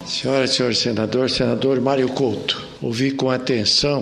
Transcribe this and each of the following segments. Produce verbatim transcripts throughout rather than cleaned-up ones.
Senhoras e senhores senadores, senador Mário Couto, ouvi com atenção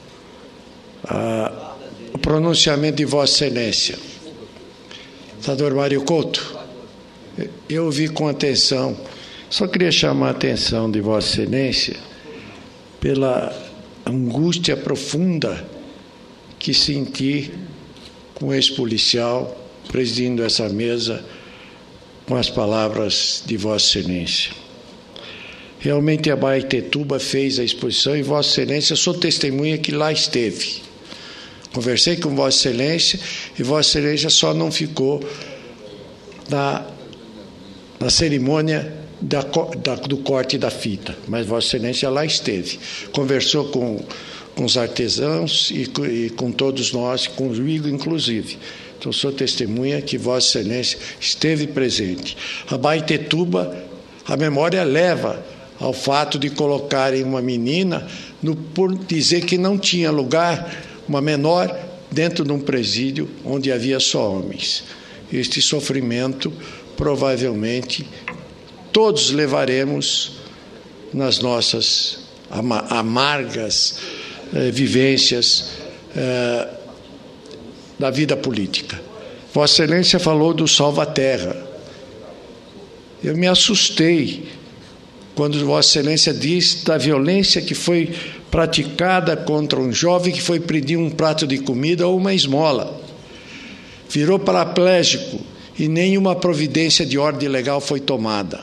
ah, o pronunciamento de Vossa Excelência. Senador Mário Couto, eu ouvi com atenção, só queria chamar a atenção de Vossa Excelência pela angústia profunda que senti com o ex-policial presidindo essa mesa com as palavras de Vossa Excelência. Realmente a Abaetetuba fez a exposição e Vossa Excelência, eu sou testemunha que lá esteve. Conversei com Vossa Excelência e Vossa Excelência só não ficou na, na cerimônia da, da, do corte da fita, mas Vossa Excelência lá esteve. Conversou com, com os artesãos e, e com todos nós, comigo inclusive. Então, sou testemunha que Vossa Excelência esteve presente. A Abaetetuba, a memória leva ao fato de colocarem uma menina, no, por dizer que não tinha lugar, uma menor, dentro de um presídio onde havia só homens. Este sofrimento, provavelmente, todos levaremos nas nossas amargas eh, vivências eh, da vida política. Vossa Excelência falou do salva-terra. Eu me assustei quando Vossa Excelência diz da violência que foi praticada contra um jovem que foi pedir um prato de comida ou uma esmola. Virou paraplégico e nenhuma providência de ordem legal foi tomada.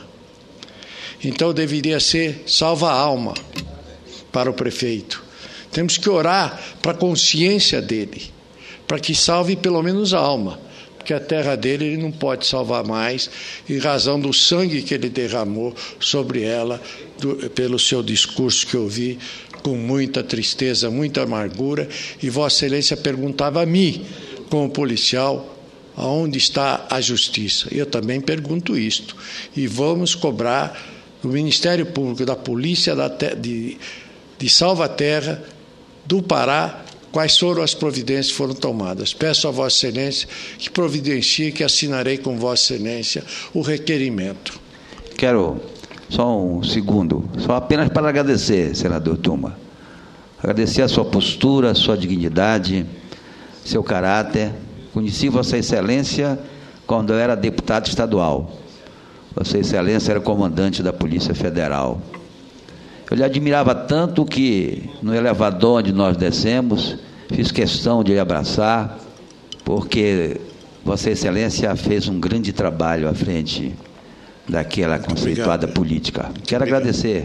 Então deveria ser salva-alma para o prefeito. Temos que orar para a consciência dele, para que salve pelo menos a alma, porque a terra dele ele não pode salvar mais, em razão do sangue que ele derramou sobre ela, do, pelo seu discurso que eu vi, com muita tristeza, muita amargura, e Vossa Excelência perguntava a mim, como policial, aonde está a justiça. Eu também pergunto isto, e vamos cobrar do Ministério Público, da Polícia da, de, de Salvaterra, do Pará, quais foram as providências que foram tomadas. Peço a Vossa Excelência que providencie, que assinarei com Vossa Excelência o requerimento. Quero só um segundo, só apenas para agradecer, senador Tuma. Agradecer a sua postura, a sua dignidade, seu caráter. Conheci Vossa Excelência quando eu era deputado estadual. Vossa Excelência era comandante da Polícia Federal. Eu lhe admirava tanto que, no elevador onde nós descemos, fiz questão de lhe abraçar, porque Vossa Excelência fez um grande trabalho à frente daquela conceituada Obrigado. política. Quero Obrigado. agradecer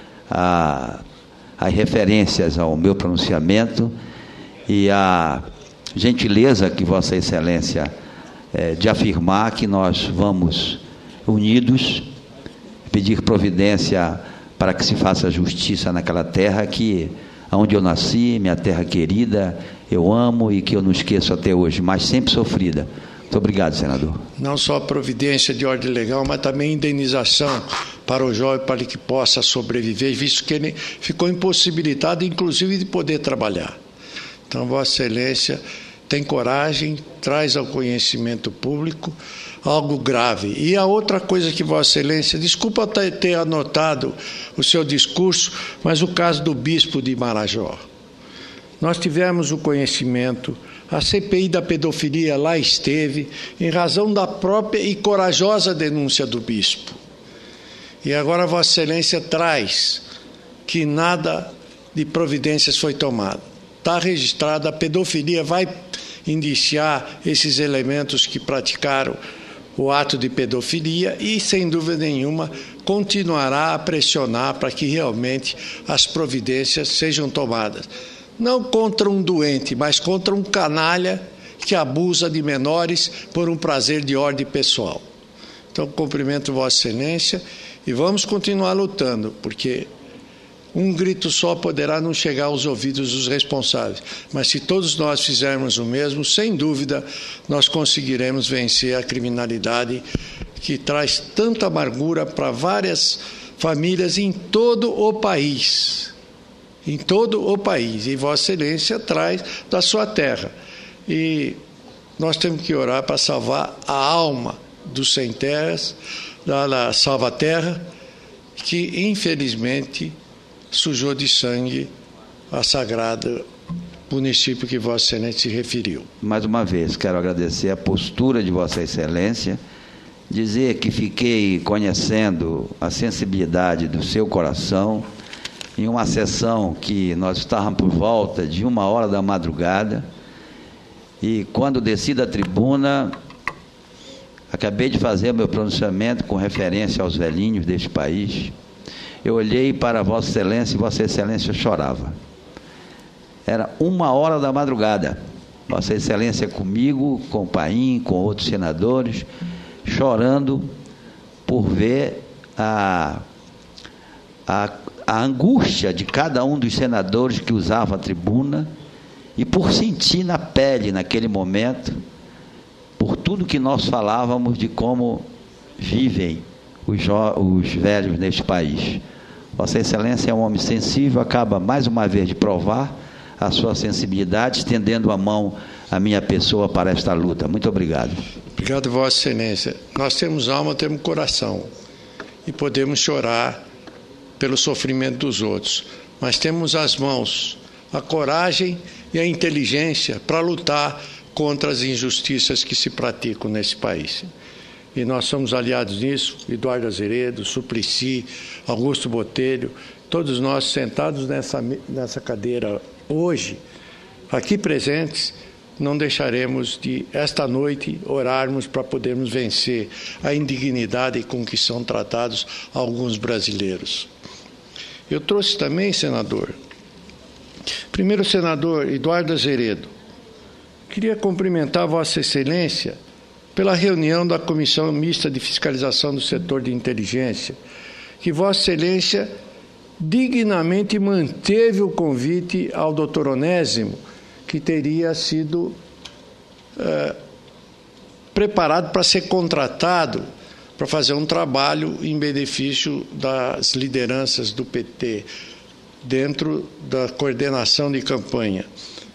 a, as referências ao meu pronunciamento e a gentileza que Vossa Excelência é, de afirmar que nós vamos unidos pedir providência para que se faça justiça naquela terra que, onde eu nasci, minha terra querida, eu amo e que eu não esqueço até hoje, mas sempre sofrida. Muito obrigado, senador. Não só providência de ordem legal, mas também indenização para o jovem para que possa sobreviver, visto que ele ficou impossibilitado, inclusive, de poder trabalhar. Então, Vossa Excelência tem coragem, traz ao conhecimento público algo grave. E a outra coisa que Vossa Excelência, desculpa ter anotado o seu discurso, mas o caso do bispo de Marajó. Nós tivemos o conhecimento, a C P I da pedofilia lá esteve, em razão da própria e corajosa denúncia do bispo. E agora Vossa Excelência traz que nada de providências foi tomado. Está registrada, a pedofilia vai indiciar esses elementos que praticaram o ato de pedofilia e, sem dúvida nenhuma, continuará a pressionar para que realmente as providências sejam tomadas. Não contra um doente, mas contra um canalha que abusa de menores por um prazer de ordem pessoal. Então, cumprimento Vossa Excelência e vamos continuar lutando, porque um grito só poderá não chegar aos ouvidos dos responsáveis, mas se todos nós fizermos o mesmo, sem dúvida, nós conseguiremos vencer a criminalidade que traz tanta amargura para várias famílias em todo o país. Em todo o país. E Vossa Excelência traz da sua terra. E nós temos que orar para salvar a alma dos sem terras, da Salva-Terra, que, infelizmente, sujou de sangue a sagrada município que Vossa Excelência se referiu. Mais uma vez, quero agradecer a postura de Vossa Excelência, dizer que fiquei conhecendo a sensibilidade do seu coração em uma sessão que nós estávamos por volta de uma hora da madrugada, e quando desci da tribuna, acabei de fazer meu pronunciamento com referência aos velhinhos deste país, eu olhei para Vossa Excelência e Vossa Excelência chorava. Era uma hora da madrugada, Vossa Excelência comigo, com o Paim, com outros senadores, chorando por ver a, a, a angústia de cada um dos senadores que usavam a tribuna e por sentir na pele, naquele momento, por tudo que nós falávamos de como vivem os, os velhos neste país. Vossa Excelência é um homem sensível, acaba mais uma vez de provar a sua sensibilidade, estendendo a mão à minha pessoa para esta luta. Muito obrigado. Obrigado, Vossa Excelência. Nós temos alma, temos coração e podemos chorar pelo sofrimento dos outros, mas temos as mãos, a coragem e a inteligência para lutar contra as injustiças que se praticam nesse país. E nós somos aliados nisso, Eduardo Azeredo, Suplicy, Augusto Botelho, todos nós sentados nessa, nessa cadeira hoje, aqui presentes, não deixaremos de, esta noite, orarmos para podermos vencer a indignidade com que são tratados alguns brasileiros. Eu trouxe também, senador, primeiro senador Eduardo Azeredo, queria cumprimentar Vossa Excelência pela reunião da Comissão Mista de Fiscalização do Setor de Inteligência, que Vossa Excelência dignamente manteve o convite ao doutor Onésimo, que teria sido é, preparado para ser contratado para fazer um trabalho em benefício das lideranças do P T, dentro da coordenação de campanha.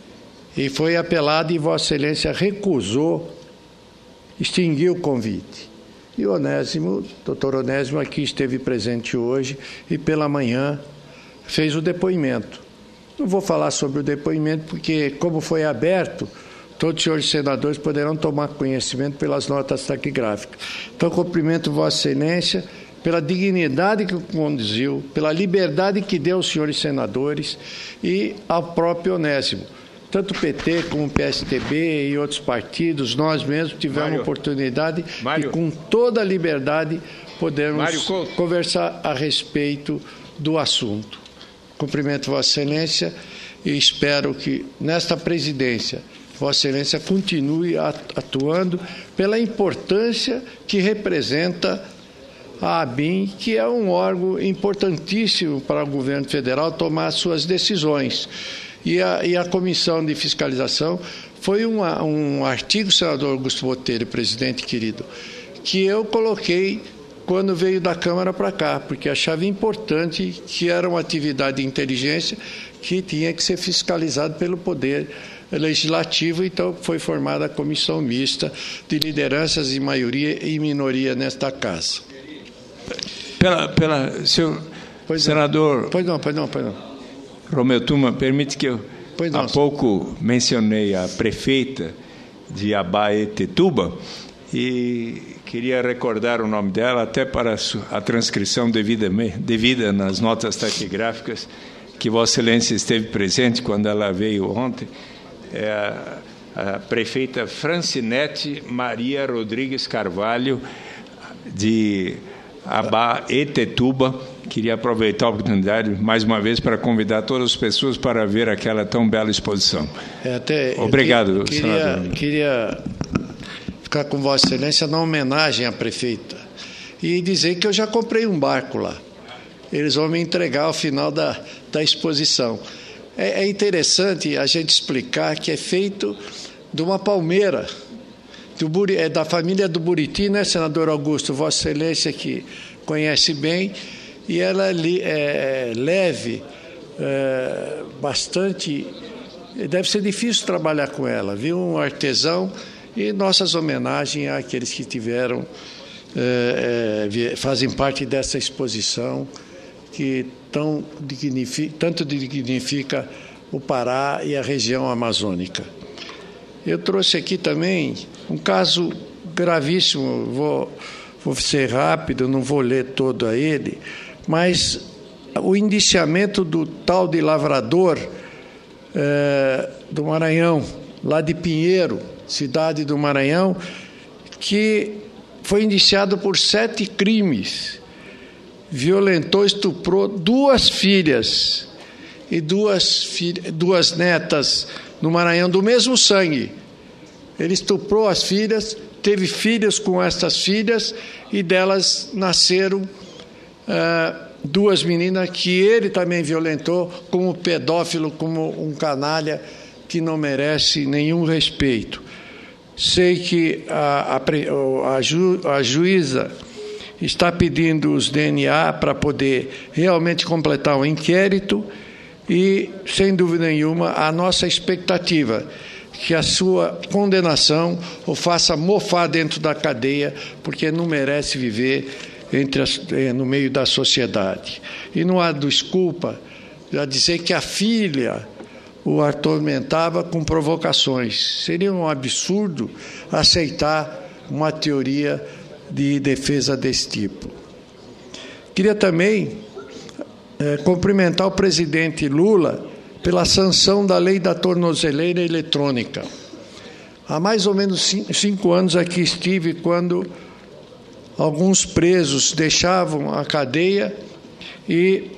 E foi apelado e Vossa Excelência recusou, extinguiu o convite. E o Onésimo, doutor Onésimo, aqui esteve presente hoje e pela manhã fez o depoimento. Não vou falar sobre o depoimento porque, como foi aberto, todos os senhores senadores poderão tomar conhecimento pelas notas taquigráficas. Então, cumprimento Vossa Excelência pela dignidade que conduziu, pela liberdade que deu aos senhores senadores e ao próprio Onésimo. Tanto o P T como o P S D B e outros partidos, nós mesmos tivemos Mário, oportunidade Mário, e com toda a liberdade podemos conversar a respeito do assunto. Cumprimento Vossa Excelência e espero que nesta presidência Vossa Excelência continue atuando pela importância que representa a ABIN, que é um órgão importantíssimo para o governo federal tomar suas decisões. E a, e a Comissão de Fiscalização foi uma, um artigo, senador Augusto Botelho, presidente querido, que eu coloquei quando veio da Câmara para cá, porque achava importante que era uma atividade de inteligência que tinha que ser fiscalizada pelo Poder Legislativo, então foi formada a Comissão Mista de Lideranças e Maioria e Minoria nesta Casa. Pela, pela, senhor pois senador... Não. Pois não, pois não, pois não. Romeu Tuma, permite que eu, não, há pouco, mencionei a prefeita de Abaetetuba e queria recordar o nome dela, até para a transcrição devida, devida nas notas taquigráficas, que Vossa Excelência esteve presente quando ela veio ontem, é a, a prefeita Francinete Maria Rodrigues Carvalho, de Abaetetuba. Queria aproveitar a oportunidade, mais uma vez, para convidar todas as pessoas para ver aquela tão bela exposição. É, até, Obrigado, que, senador. Queria, queria ficar com Vossa Excelência na homenagem à prefeita e dizer que eu já comprei um barco lá. Eles vão me entregar ao final da, da exposição. É, é interessante a gente explicar que é feito de uma palmeira, do, é da família do Buriti, né, senador Augusto? Vossa Excelência que conhece bem. E ela é leve, é, bastante... Deve ser difícil trabalhar com ela, viu? Um artesão e nossas homenagens àqueles que tiveram é, é, fazem parte dessa exposição que tão dignifica, tanto dignifica o Pará e a região amazônica. Eu trouxe aqui também um caso gravíssimo, vou, vou ser rápido, não vou ler todo a ele, mas o indiciamento do tal de lavrador é, do Maranhão, lá de Pinheiro, cidade do Maranhão, que foi indiciado por sete crimes, violentou, estuprou duas filhas e duas, filhas, duas netas no Maranhão do mesmo sangue. Ele estuprou as filhas, teve filhos com estas filhas e delas nasceram uh, duas meninas que ele também violentou como pedófilo, como um canalha que não merece nenhum respeito. Sei que a, a, a, ju, a juíza está pedindo os D N A para poder realmente completar o inquérito e, sem dúvida nenhuma, a nossa expectativa que a sua condenação o faça mofar dentro da cadeia, porque não merece viver entre as, no meio da sociedade. E não há desculpa a dizer que a filha o atormentava com provocações. Seria um absurdo aceitar uma teoria de defesa desse tipo. Queria também é, cumprimentar o presidente Lula pela sanção da lei da tornozeleira eletrônica. Há mais ou menos cinco anos aqui estive quando alguns presos deixavam a cadeia e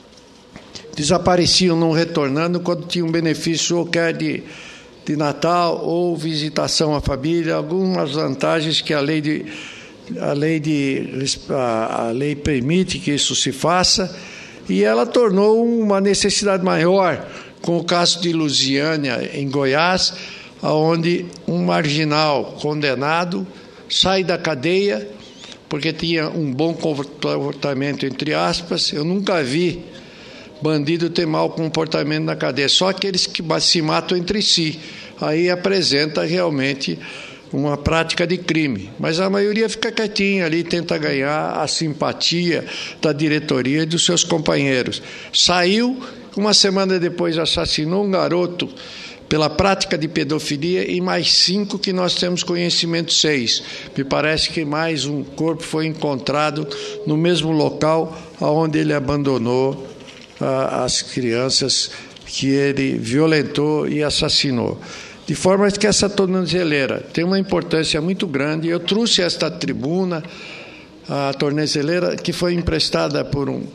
desapareciam, não retornando, quando tinham benefício ou quer de, de Natal ou visitação à família, algumas vantagens que a lei de a lei de a, a lei permite que isso se faça, e ela tornou uma necessidade maior com o caso de Lusiânia, em Goiás, onde um marginal condenado sai da cadeia porque tinha um bom comportamento, entre aspas. Eu nunca vi bandido ter mau comportamento na cadeia, só aqueles que se matam entre si. Aí apresenta realmente uma prática de crime. Mas a maioria fica quietinha ali, tenta ganhar a simpatia da diretoria e dos seus companheiros. Saiu, uma semana depois assassinou um garoto pela prática de pedofilia e mais cinco que nós temos conhecimento, seis. Me parece que mais um corpo foi encontrado no mesmo local onde ele abandonou ah, as crianças que ele violentou e assassinou. De forma que essa tornozeleira tem uma importância muito grande. Eu trouxe esta tribuna, a tornozeleira que foi emprestada por um,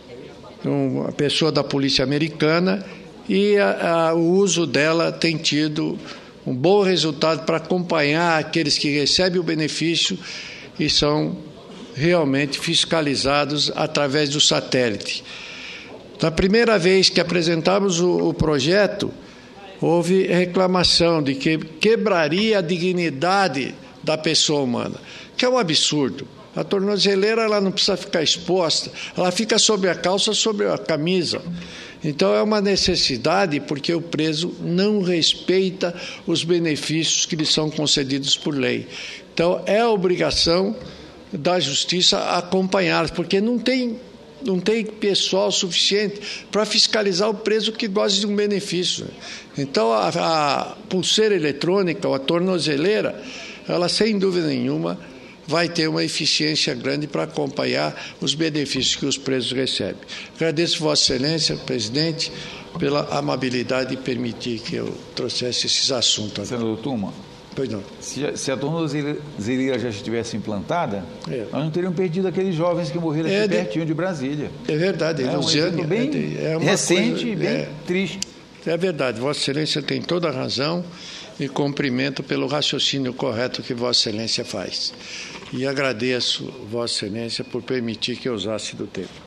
uma pessoa da polícia americana, e a, a, o uso dela tem tido um bom resultado para acompanhar aqueles que recebem o benefício e são realmente fiscalizados através do satélite. Na primeira vez que apresentamos o, o projeto, houve reclamação de que quebraria a dignidade da pessoa humana, que é um absurdo. A tornozeleira ela não precisa ficar exposta, ela fica sobre a calça, sobre a camisa. Então é uma necessidade porque o preso não respeita os benefícios que lhe são concedidos por lei. Então é a obrigação da justiça acompanhar, porque não tem não tem pessoal suficiente para fiscalizar o preso que goza de um benefício. Então, a, a pulseira eletrônica, ou a tornozeleira, ela, sem dúvida nenhuma, vai ter uma eficiência grande para acompanhar os benefícios que os presos recebem. Agradeço Vossa Excelência, presidente, pela amabilidade de permitir que eu trouxesse esses assuntos. Senador Tuma, pois não. Se, se a tornozeleira já estivesse implantada, é. nós não teríamos perdido aqueles jovens que morreram aqui é de, pertinho de Brasília. É verdade. É um exemplo bem é uma recente e bem é, triste. É verdade. Vossa Excelência tem toda a razão e cumprimento pelo raciocínio correto que Vossa Excelência faz. E agradeço Vossa Excelência por permitir que eu usasse do tempo.